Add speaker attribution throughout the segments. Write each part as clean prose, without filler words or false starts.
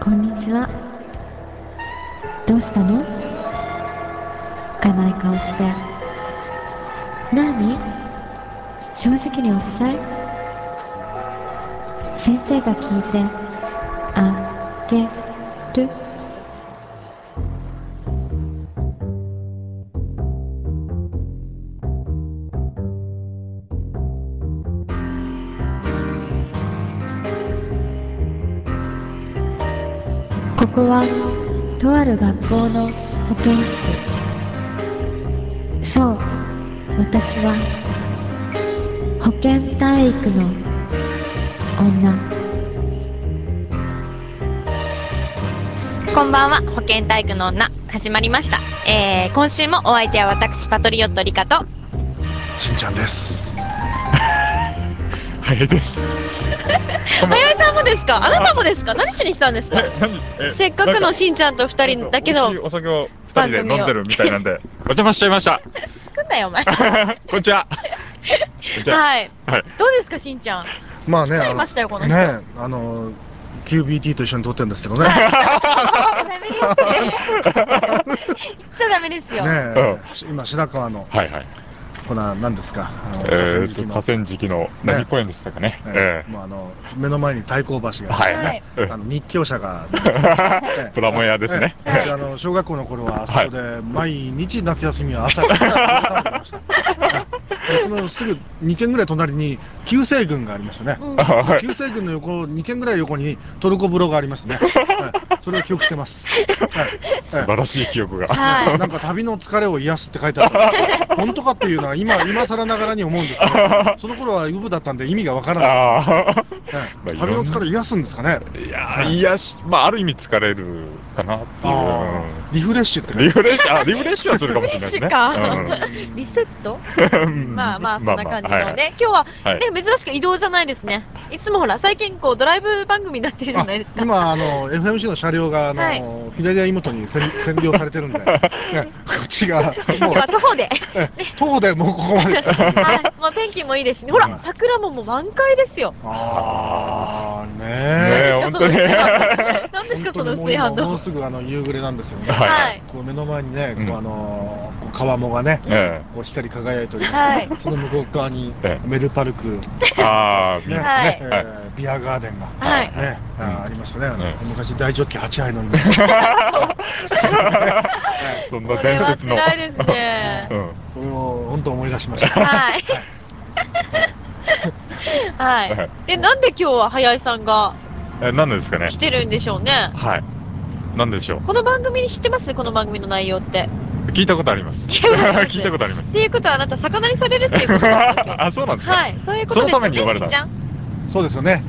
Speaker 1: こんにちは。どうしたの？浮かない顔して。なに？正直におっしゃい。先生が聞いてあげる。ここはとある学校の保健室。そう、私は保健体育の女。
Speaker 2: こんばんは、保健体育の女始まりました。今週もお相手は私パトリオットリカと
Speaker 3: しんちゃんです。
Speaker 4: 早いです。
Speaker 2: 早井さんもですか？あなたもですか？何しに来たんですか？せっかくのしんちゃんと二人だけど
Speaker 4: 美味しいお酒を二人で飲んでるみたいなんでお邪魔しちゃいました。
Speaker 2: 来んなよお前
Speaker 4: こんにちは。
Speaker 2: はい、
Speaker 4: はい。
Speaker 2: どうですかしんちゃん？
Speaker 3: まあね、
Speaker 2: 来ちゃいましたよこの人。
Speaker 3: ね、QBT と一緒に撮ってるんですけどね。
Speaker 2: 言っちゃダメですよ。
Speaker 3: ね、今白川の
Speaker 4: はいはい。
Speaker 3: これは何ですか、
Speaker 4: 河川敷の何公園でしたかね。
Speaker 3: もう目の前に太閤橋が
Speaker 4: はい
Speaker 3: ね、日教者が
Speaker 4: プラモ屋ですね。
Speaker 3: 小学校の頃はあそこで毎日夏休みは朝から食べてました。そのすぐ2軒ぐらい隣に旧西軍がありましたね。旧西軍の横2軒ぐらい横にトルコ風呂がありましたね。それを記憶してます。
Speaker 4: 素晴らしい記憶が。
Speaker 3: なんか旅の疲れを癒すって書いてあった。本当かっていうのは今更ながらに思うんですけど、その頃はウブだったんで意味がわからない。旅の疲れ癒すんですかね。
Speaker 4: いや癒し、まあある意味疲れるかなっていう。
Speaker 3: リフレッシュって
Speaker 4: リフレッシュはするかもしれないですね。
Speaker 2: リセット？まあまあそんな感じのね、今日はね珍しく移動じゃないですね。いつもほら最近こうドライブ番組になってるじゃないですか。
Speaker 3: 今FMC の車両が左や妹に占領されてるんで、こっちがもう
Speaker 2: 徒歩で
Speaker 3: 徒歩でもうここまで来た。
Speaker 2: はい、もう天気もいいですしね。ほら桜ももう満開ですよ。
Speaker 3: ああね
Speaker 4: え、本当に。
Speaker 2: 何ですかその薄い反応。
Speaker 3: もうすぐ夕暮れなんですよね。
Speaker 2: はい。
Speaker 3: こう目の前にね、川面がね、こう光り輝いております。その向こう側にメルパルク、
Speaker 4: 見えますね。
Speaker 3: ビアガーデンがねありましたね。昔大ジョッキ8杯飲みました。
Speaker 4: そんな伝説の。
Speaker 2: 辛いですね。
Speaker 3: それを本当思い出しました。
Speaker 2: はい。はい。でなんで今日は早井さんが
Speaker 4: なんでですかね。
Speaker 2: 来てるんでしょうね。
Speaker 4: はい。なんでしょう。
Speaker 2: この番組に知ってます？この番組の内容って。
Speaker 4: 聞いたことあります。聞いたことあります。
Speaker 2: っていうことはあなた魚にされるっていうことですよ。
Speaker 4: あ、そうなんですか。
Speaker 2: はい、そういうことですよね。
Speaker 4: そのために呼ばれた。
Speaker 3: そうですよね。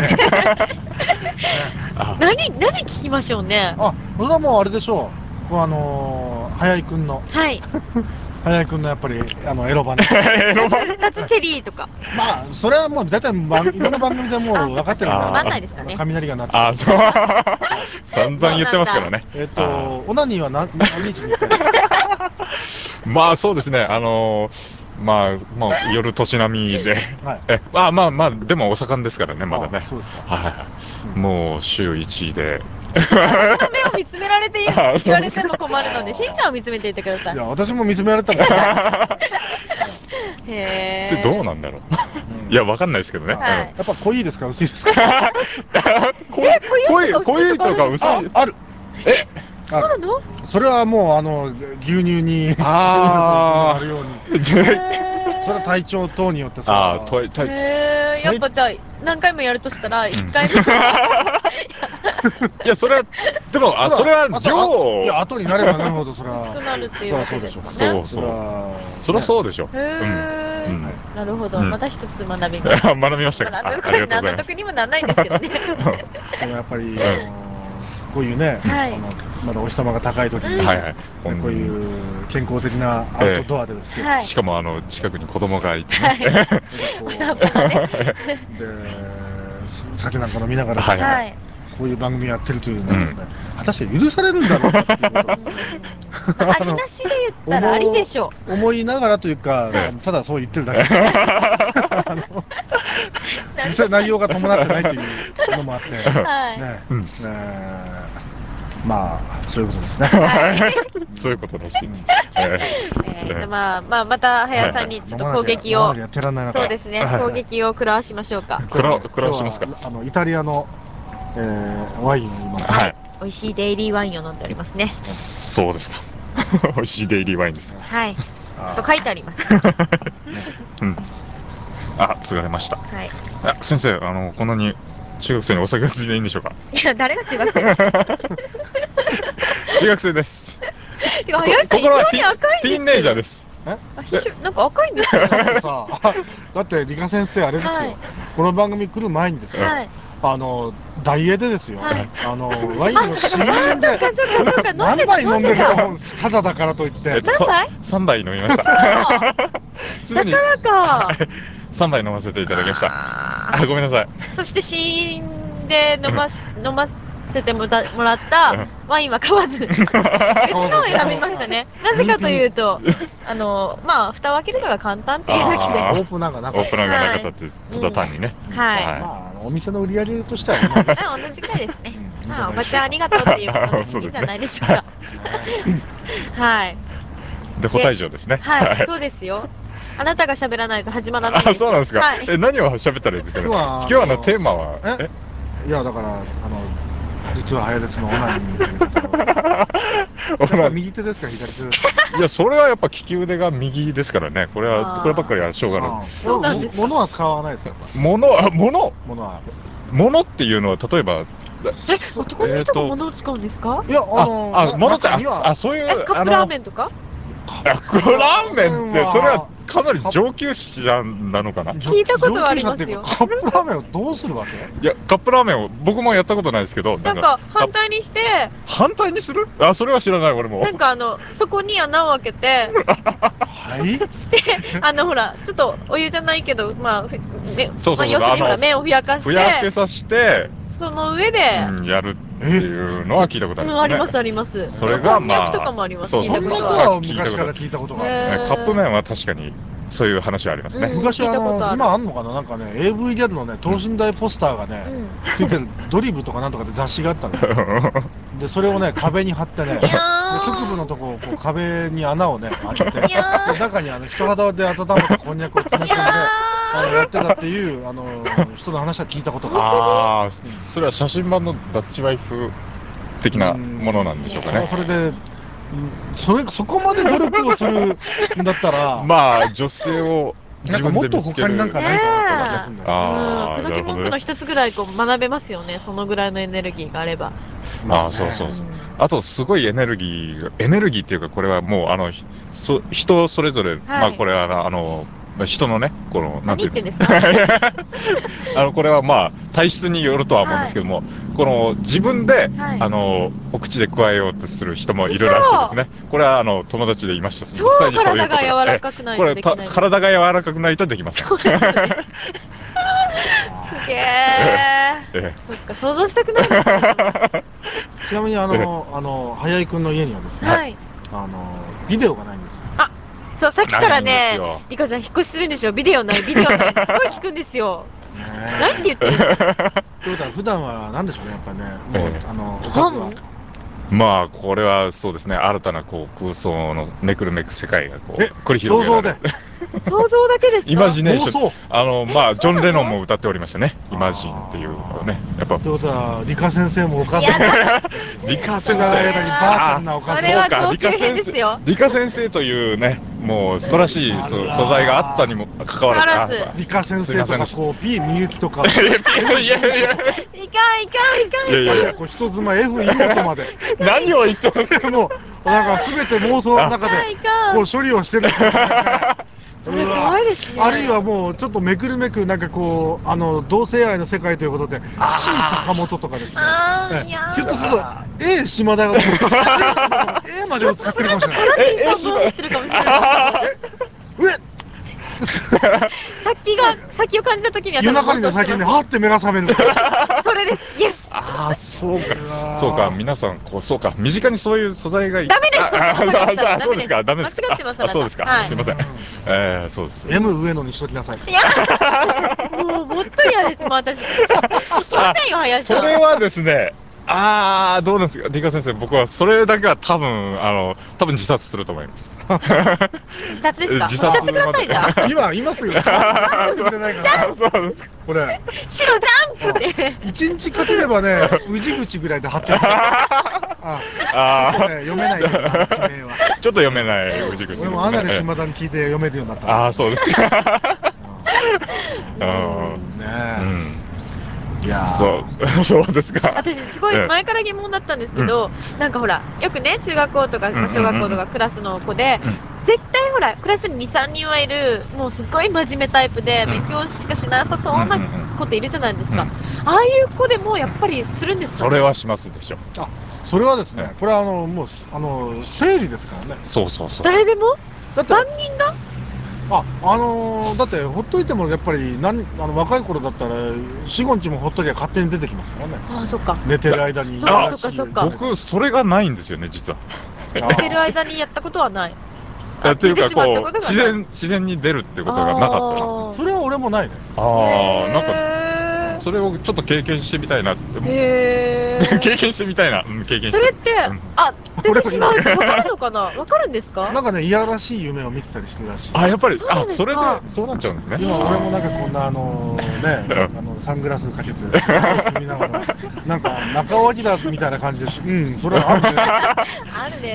Speaker 2: 何聞きましょうね。
Speaker 3: あ、それはもうあれでしょう。早井くんの。
Speaker 2: はい。
Speaker 3: 早井くんのやっぱりエロ版。
Speaker 2: 夏チェリーとか。
Speaker 3: まあそれはもう大体いろんな番組でもう分かってるんで。
Speaker 2: 分かんないですかね。
Speaker 3: 雷が鳴って。
Speaker 4: あ、そう。散々言ってますからね。
Speaker 3: オナニーは何日に1回ですか？
Speaker 4: まあそうですね。まあ夜年並みで、まあでもお盛んですからねまだね。もう週1で。
Speaker 2: 私の目を見つめられて言われても困るので、しんちゃんを見つめていてください。
Speaker 3: いや私も見つめられたんだ。
Speaker 2: へ
Speaker 4: え。どうなんだろう。いやわかんないですけどね。
Speaker 3: やっぱ濃いですか薄いですか？
Speaker 4: 濃いとか薄い
Speaker 3: ある。
Speaker 2: そうなの？
Speaker 3: それはもう牛乳になるように。それは体調等によってさ。
Speaker 2: やっぱじゃあ何回もやるとしたら1回目。
Speaker 4: いやそれはでもそれは量。
Speaker 3: いや後になればなるほどそれは
Speaker 2: 薄くなるっていうわけですかね。
Speaker 4: そりゃそうでしょ。
Speaker 2: なるほど、また一つ学びました。
Speaker 4: 学びましたか。
Speaker 2: これ何の得にもならないんですけどね。
Speaker 3: でもやっぱりこういうね、まだお日様が高い時にこういう健康的なアウトドアでですよ。
Speaker 4: しかも近くに子供がいて
Speaker 2: お散歩がね。
Speaker 3: で酒なんか飲みながらこういう番組やってるというのはですね、果たして許されるんだろうかっていうことですね。
Speaker 2: ありなしで言ったらありでしょ
Speaker 3: う。思いながらというか、ただそう言ってるだけ。実際内容が伴ってないというのもあって、ね、まあそういうことですね。
Speaker 4: そういうことらしい。
Speaker 2: じゃまた林さんにちょっと攻撃を、そうですね、攻撃を食らわしましょうか。
Speaker 4: 食らわしますか。
Speaker 3: イタリアのワインを今、
Speaker 2: 美味しいデイリーワインを飲んでおりますね。
Speaker 4: そうですか。美味しいデイリーワインです。
Speaker 2: はい。と書いてあります。
Speaker 4: あ、継がれました。はい。先生、こんなに中学生にお酒がついていいんでしょうか。
Speaker 2: いや、誰が中学生ですか。
Speaker 4: 中学生です。
Speaker 2: 林さん、非常に赤いんですけど。
Speaker 4: ティーンネイジャーです。
Speaker 2: なんか赤いんですよ。
Speaker 3: だって理科先生あれですよ。この番組来る前にですよ。ダイエーでですよ。ワインの試飲で何杯飲んでるのただだからといって。
Speaker 2: 何杯
Speaker 4: ？3杯飲みました。
Speaker 2: だからか。
Speaker 4: 3杯飲ませていただきました。あ、ごめんなさい。
Speaker 2: そして試飲で飲ませてもらったワインは買わず別のを選びましたね。なぜかというと、蓋を開けるのが簡単っていうだけで。
Speaker 3: オープナーがなかった。
Speaker 4: オープナーがなかったって、ただ単にね。
Speaker 2: はい。
Speaker 3: まあお店の売り上げとしては
Speaker 2: 同じくらいですね。おばちゃんありがとうっていうことでいいんじゃないでしょうか。はい。
Speaker 4: で、答え以上ですね。
Speaker 2: はい、そうですよ。あなたが喋らないと始まらないんですよ。
Speaker 4: そうなんですか。何を喋ったらいいですかね。今日のテーマは。
Speaker 3: いやだから実はハヤレスのオナニーにすること。右手ですか左手ですか。
Speaker 4: いやそれはやっぱ利き腕が右ですからね。こればっかりはしょうがない。
Speaker 2: そうなんです。
Speaker 3: 物は使わないですか。
Speaker 4: 物は物っていうのは例えば。
Speaker 2: 男の人が物を使うんですか。
Speaker 3: いや
Speaker 4: 物ってそういう
Speaker 2: カップラーメンとか。
Speaker 4: カップラーメンってそれはかなり上級者なのかな。
Speaker 2: 聞いたことはありますよ。
Speaker 3: カップラーメンをどうするわけ。
Speaker 4: いやカップラーメンを僕もやったことないですけど、
Speaker 2: なんか反対にして
Speaker 4: 反対にする。それは知らない俺も。
Speaker 2: なんかそこに穴を開けて
Speaker 3: はい
Speaker 2: でほらちょっとお湯じゃないけど要するに麺をふやかして
Speaker 4: ふやけさせて
Speaker 2: その上で
Speaker 4: やるっていうのは聞いたことありますね。
Speaker 2: ありますあります。
Speaker 4: それが
Speaker 2: こんにゃくとかもあります。
Speaker 3: そんなことは昔から聞いたことがある。
Speaker 4: カップ麺は確かにそういう話はありますね。
Speaker 3: 昔今あんのかな、なんかね AV ギャルのね等身大ポスターがねついてるドリブとかなんとかで雑誌があったの。でそれをね壁に貼ってね、局部のとこをこう壁に穴をね開けて、中に人肌で温めたこんにゃくを詰め込んでやってたっていう人の話は聞いたことがある。
Speaker 4: それは写真版のダッチワイフ的なものなんでしょうかね。
Speaker 3: それでそこまで努力をするんだったら
Speaker 4: まあ女性を
Speaker 3: 自分でもっと他になんかないかなって気がするんだけど。
Speaker 2: この疑問句の一つぐらい学べますよね。そのぐらいのエネルギーがあれば。
Speaker 4: そう。あとすごいエネルギーっていうかこれはもう人それぞれこれは人のねこの
Speaker 2: 何言ってんですか。
Speaker 4: これは体質によるとは思うんですけども、この自分でお口で加えようとする人もいるらしいですね。これは友達でいました。
Speaker 2: 実際に体が柔らかくないとできない。
Speaker 4: これ体が柔らかくないとできません。
Speaker 2: すげえ。そっか想像したくないですね。
Speaker 3: ちなみに早井くんの家にはですね、ビデオがないんですよ。
Speaker 2: そうさっきからねリカちゃん引っ越しするんでしょ。ビデオないすごい聞くんですよ。ないって言ってる。という
Speaker 3: ことは普段は何でしょうねやっぱねもうおかずは。
Speaker 4: これはそうですね。新たな空想のめくるめく世界が繰り広げられる。
Speaker 2: 想像だけですか。
Speaker 4: イマジネーション。ジョン・レノンも歌っておりましたね。イマジンっていうのね。やっぱ。
Speaker 3: ということは理科先生もおかず。
Speaker 4: 理科先生。
Speaker 3: ばあちゃんなおかず。
Speaker 2: それは上級編ですよ。
Speaker 4: 理科先生というねもう素晴らしい素材があったにもかかわらず。
Speaker 3: 理科先生とかP みゆきとか。い
Speaker 2: かん。
Speaker 3: 人妻 F いいことまで。
Speaker 4: 何を言ってますか。
Speaker 3: もうなんか全て妄想の中で処理をしてる。
Speaker 2: それ怖いですね。
Speaker 3: あるいはもうちょっとめくるめくなんか同性愛の世界ということで C 坂本とかですね。ひょっとすると A 島田が A までを使ってるかもしれない。
Speaker 2: トラニーさんも持ってるかもしれない。先を感じた時には
Speaker 3: 夜中に先にはって目が覚める。
Speaker 2: それです。イエス。
Speaker 4: ああ、そうか。そうか、皆さん、こう、そうか。身近にそういう素材が
Speaker 2: ダメです。
Speaker 4: そうですか、ダメですか。
Speaker 2: 間違ってます。
Speaker 4: そうですか。すいません。そうです。
Speaker 3: M 上野にしときなさい。
Speaker 2: いや、もう、もっと嫌です。もう私、口聞きませんよ、林さん。
Speaker 4: それはですね、どうなんですか、ディカ先生、僕はそれだけは多分自殺すると思います。
Speaker 2: 自殺ですか？
Speaker 4: 自殺
Speaker 2: しちゃってください、じゃあ。
Speaker 3: 今すぐしてくれないかな。
Speaker 4: そうです。
Speaker 3: これ
Speaker 2: 白ジャンプって。
Speaker 3: 一日かければね、宇治口ぐらいで貼ってああ、ちょっとね読めないけどな、地名は。
Speaker 4: ちょっと読めない宇治口ですね。
Speaker 3: 俺もアナル島田に聞いて読めるようになった。
Speaker 4: ああ、そうですか。
Speaker 3: ねえ。いや
Speaker 4: そうですか。
Speaker 2: 私すごい前から疑問だったんですけど、なんかほら、よくね、中学校とか小学校とかクラスの子で、絶対ほら、クラスに2、3人はいる、もうすっごい真面目タイプで、勉強しかしなさそうな子っているじゃないですか。ああいう子でもやっぱりするんですか？
Speaker 4: それはしますでしょ。
Speaker 3: それはですね、これはもう生理ですからね。
Speaker 4: そうそうそう。
Speaker 2: 誰でも？
Speaker 3: だって
Speaker 2: 万人が？
Speaker 3: だってほっといてもやっぱり若い頃だったら4、5日もほっときゃ勝手に出てきますからね。
Speaker 2: ああ、そっか。
Speaker 3: 寝てる間に。
Speaker 2: そっか。
Speaker 4: 僕それがないんですよね、実は。
Speaker 2: 寝てる間にやったことはない。
Speaker 4: というかこう自然に出るってことがなかったです。
Speaker 3: それは俺もないね。
Speaker 4: なんかそれをちょっと経験してみたいなって。経験してみたいな。経験して。
Speaker 2: それって出てしまうってわかるのかな？わかるんですか？
Speaker 3: なんかね、いやらしい夢を見てたりするらしい。
Speaker 4: やっぱりそれでそうなっちゃうんですね。
Speaker 3: 今俺もなんかこんなサングラスかけて見ながらなんか中尾明みたいな感じでそれはあるね。
Speaker 2: ある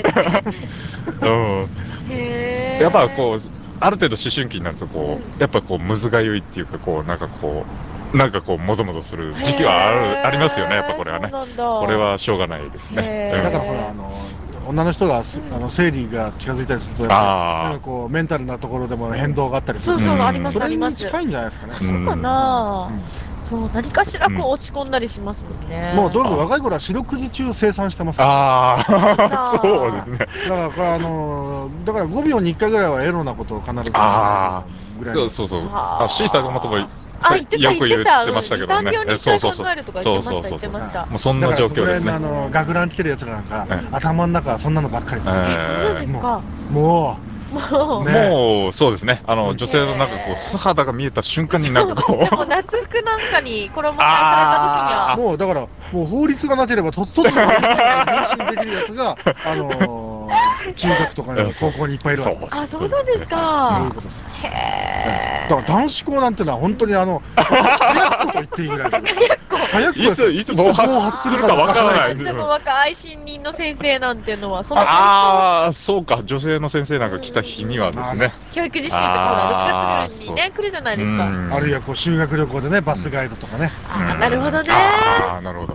Speaker 2: ね。
Speaker 4: やっぱこうある程度思春期になるとやっぱむずがゆいっていうかなんかもぞもぞする時期はありますよね。やっぱこれはね。これはしょうがないですね。
Speaker 3: だからほら女の人が生理が近づいたりするとなんかメンタルなところでも変動があったりする。
Speaker 2: そうあります。
Speaker 3: それに近いんじゃないですかね。
Speaker 2: そうかな。そう何かしら落ち込んだりしますもんね。
Speaker 3: もうどんどん若い頃は四六時中生産してます。
Speaker 4: そうですね。
Speaker 3: だからこれだから5秒に1回ぐらいはエロなことを必ずぐらい。
Speaker 4: そう。シーサーがまともに
Speaker 2: 言って
Speaker 4: ましたけどね。
Speaker 2: 2、3秒に1回考えるとか言ってました。
Speaker 4: もうそんな状況ですね。
Speaker 3: 学ラン来てるやつなんか頭の中はそんなのばっかりです。
Speaker 2: そうなんですか。
Speaker 3: も
Speaker 4: うそうですね。女性のなんか素肌が見えた瞬間になんか
Speaker 2: でも夏服なんかに衣替えされた時には
Speaker 3: もうだからもう法律がなければとっとと変身できるやつが中学とか高校にいっぱいいるわけです。
Speaker 2: そうなんですか。
Speaker 3: そういうことです。だから男子校なんてのは本当に早くと言っていいぐらい早く
Speaker 4: いつ暴発するかわからない。
Speaker 2: でも若い新任の先生なんていうのはそ
Speaker 4: のそうか、女性の先生なんか来た日にはですね、
Speaker 2: 教育実習とかほら6月にね来るじゃないですか。
Speaker 3: あるいは修学旅行でねバスガイドとかね。
Speaker 2: なるほどね。
Speaker 4: なるほど。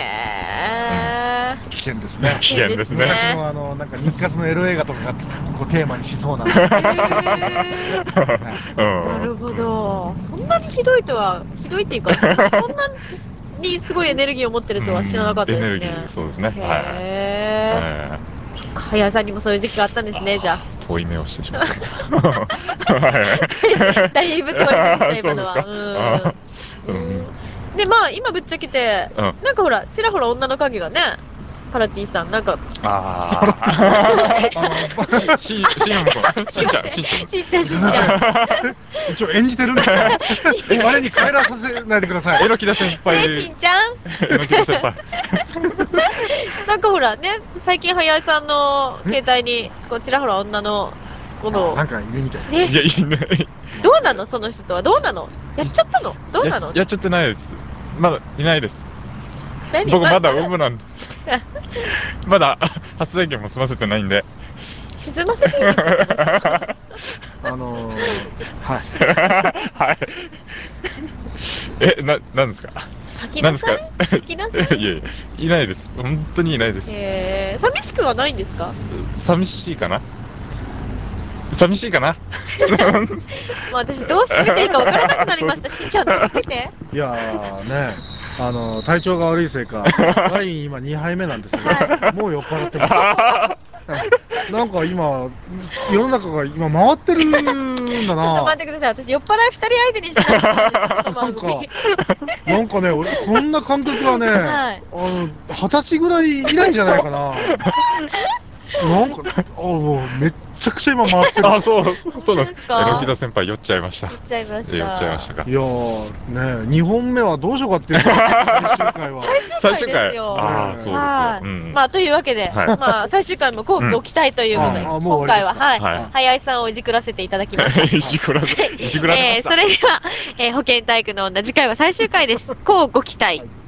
Speaker 3: 危険ですね。
Speaker 4: 危険ですね。
Speaker 3: なんか日活のエロ映画とかがテーマにしそうな。な
Speaker 2: るほど。そんなにひどいっていうか、そんなにすごいエネルギーを持ってるとは知らなかったですね。
Speaker 4: エネルギー、そうですね。
Speaker 2: そっか、林さんにもそういう時期があったんですね、じゃあ。
Speaker 4: 遠い目をしてしまった。
Speaker 2: だいぶ遠い目でした、今のは。で、まあ、今ぶっちゃけて、なんかほら、ちらほら女の影がね、パラティさん、なんか。
Speaker 4: しんちゃん。
Speaker 3: 一応演じてるんですよ。我に帰らさせないでください。
Speaker 4: 榎木田先輩。
Speaker 2: しんちゃん。
Speaker 4: 榎木田先輩。
Speaker 2: なんかほらね、最近林さんの携帯に、ちらほら女の子の。
Speaker 3: なんかいるみたい。
Speaker 4: いや、いない。
Speaker 2: どうなのその人とは。どうなの？やっちゃったの？どうなの？
Speaker 4: やっちゃってないです。まだいないです。僕まだウブなんです。まだ発電機も済ませてないんで。
Speaker 2: 沈ませていいですよ。
Speaker 3: はい。
Speaker 4: なんですか。
Speaker 2: なんですか。
Speaker 4: いやいないです。本当にいないです。
Speaker 2: 寂しくはないんですか。
Speaker 4: 寂しいかな。寂しいかな。
Speaker 2: もう私どうしていいか分からなくなりました。しんちゃん助けて。
Speaker 3: いやね。 体調が悪いせいか、ワイン今2杯目なんですけど、もう酔っ払ってます。なんか今、世の中が今回ってるんだな。
Speaker 2: ちょっと待ってください。私、酔っ払い2人相手にしないといけないんですか、この番組。
Speaker 3: なんかね、俺、こんな感覚はね、20歳ぐらい以来じゃないかな。なんか、もうめっちゃくちゃ今回ってる。
Speaker 4: そうなんです。榎田先輩酔っちゃいました。
Speaker 2: 酔っちゃいました。
Speaker 4: 酔っちゃいましたか。
Speaker 3: いやー、ね、2本目はどうしようかっていう。最終回は。
Speaker 2: 最終回ですよ。
Speaker 4: そうですよ。
Speaker 2: まあ、というわけで、まあ、最終回もこうご期待ということで、今回は、早井さんをいじくらせていただきました。いじくられました。それでは、保健体育の女、次回は最終回です。こうご期待。